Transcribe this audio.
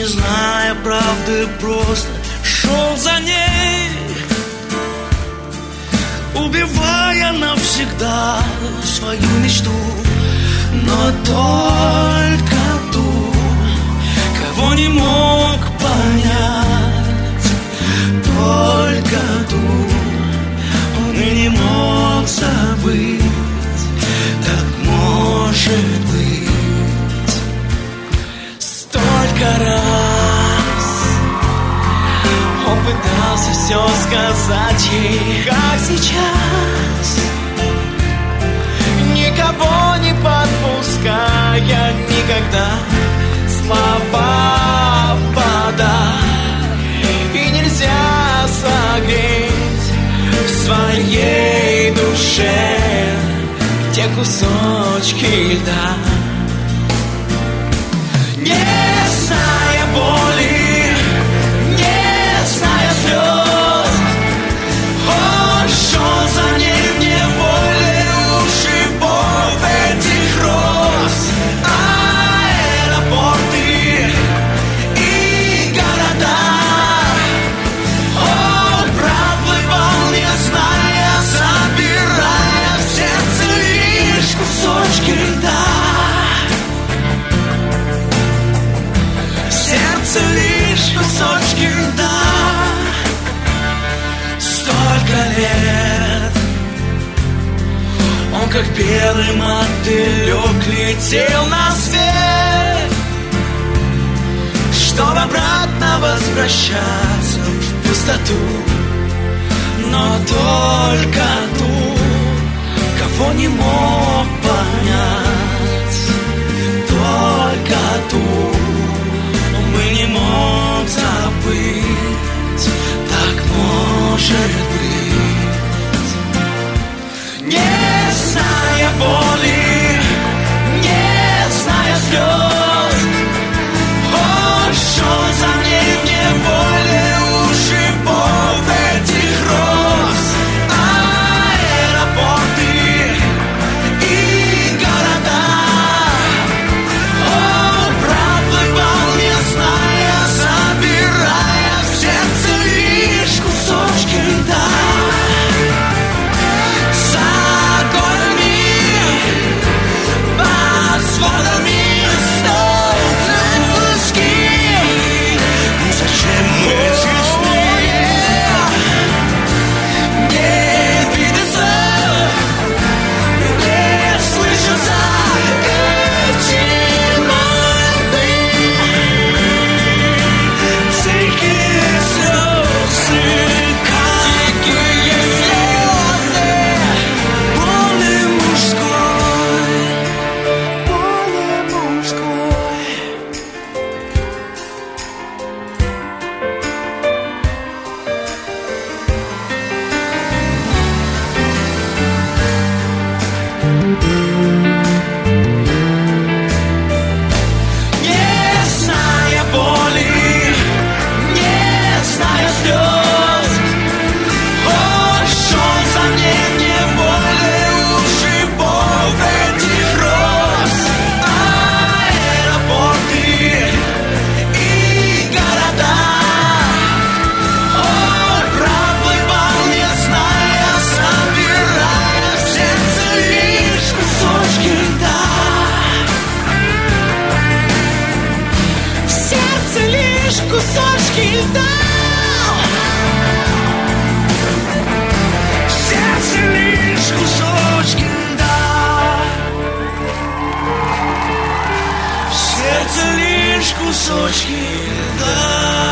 не зная правды, просто шел за ней, убивая навсегда свою мечту. Но только ту, кого не мог понять, только ту он и не мог забыть. Так может быть. Столько раз он пытался все сказать ей, как сейчас, никого не подпуская никогда. Слова вода, и нельзя согреть в своей душе те кусочки льда. Не зная боли, не зная слез, он шел за ней в неволе у шипов этих роз. Аэропорты и города он проплывал, не зная, собирая в сердце лишь кусочки льда. Лишь кусочки льда. Столько лет он, как белый мотылек, летел на свет, чтобы обратно возвращаться в пустоту. Но только ту, кого не мог понять, только ту не мог забыть. Так может быть. Не зная боли, не зная слез, он шел за ней в неволе у шипов этих роз. Аэропорты и города он проплывал, не зная, собирая в сердце лишь кусочки льда. За горами, под сводами столбные куски. Зачем мы честные? Не видится, не слышится эти мольбы. Дикие слезы, дикие слезы, боли мужской, боли мужской. Не зная боли, не зная слез, он шел за ней в неволе у шипов этих роз. Аэропорты и города он проплывал, не зная, собирая в сердце лишь кусочки льда. В сердце лишь кусочки льда. В сердце лишь кусочки льда. В сердце лишь кусочки льда.